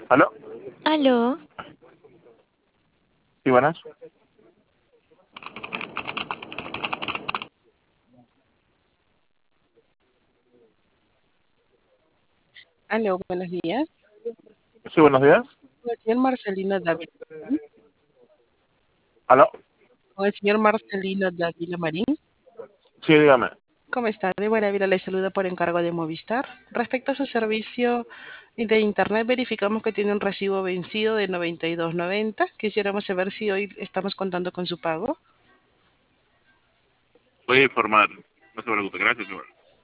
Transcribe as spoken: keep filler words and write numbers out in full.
¿Aló? Aló, Sí, buenas. Aló, buenos días. Sí, buenos días. Con el señor Marcelino Dávila Marín. ¿Aló? Con el señor Marcelino Dávila Marín. Sí, dígame. ¿Cómo está? Débora Ávila le saluda por encargo de Movistar. Respecto a su servicio de internet, verificamos que tiene un recibo vencido de noventa y dos noventa. Quisiéramos saber si hoy estamos contando con su pago. Voy a informar. No se preocupe. Gracias, señor.